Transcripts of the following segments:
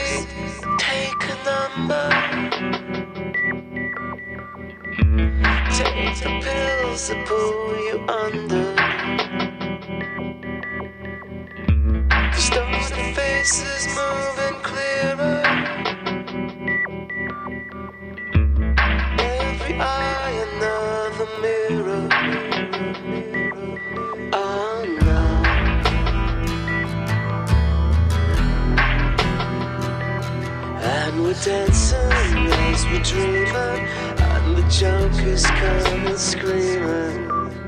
take a number. Take the pills that pull you under. Distorted faces moving clearer. Every eye another mirror. Oh no. And we're dancing as we're dreaming, and the jokers coming screaming.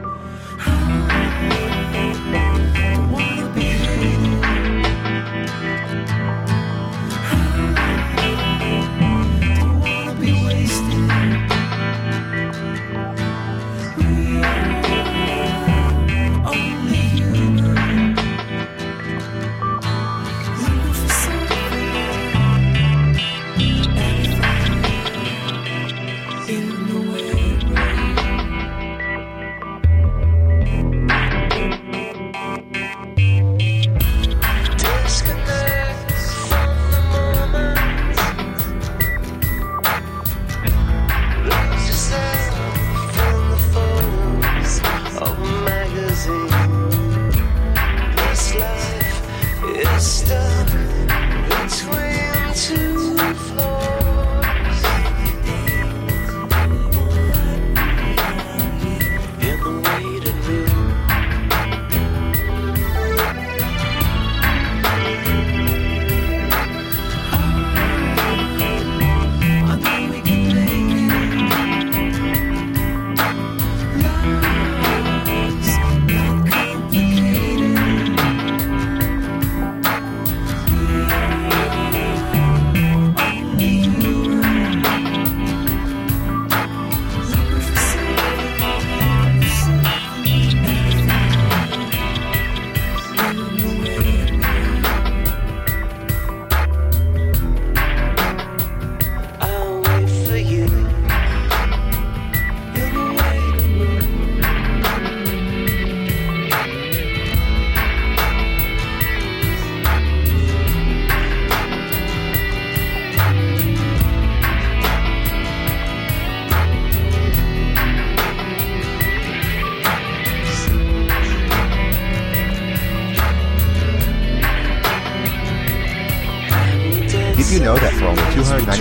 Did you know that for only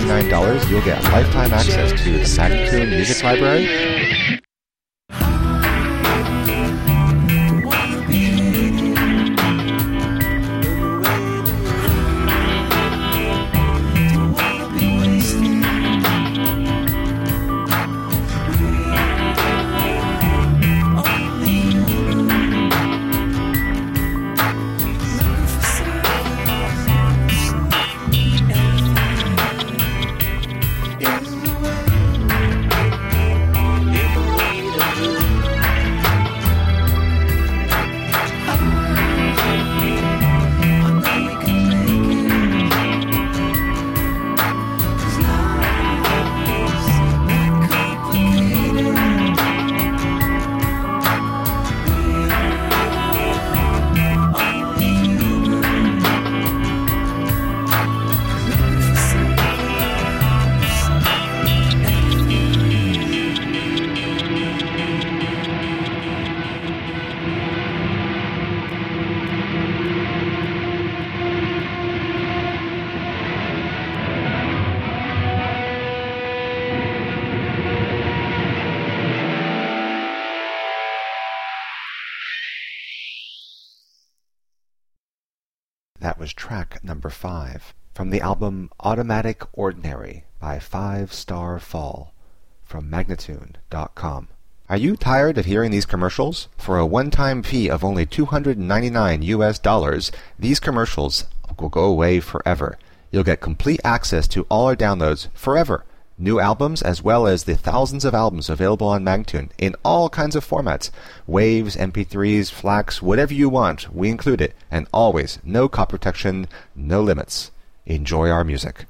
$299 you'll get lifetime access to the Magnatune Music Library? That was track number 5 from the album Automatic Ordinary by 5 Star Fall from Magnatune.com. Are you tired of hearing these commercials? For a one-time fee of only $299, these commercials will go away forever. You'll get complete access to all our downloads forever. New albums as well as the thousands of albums available on Magnatune in all kinds of formats. Waves, MP3s, FLACs, whatever you want, we include it. And always, no copy protection, no limits. Enjoy our music.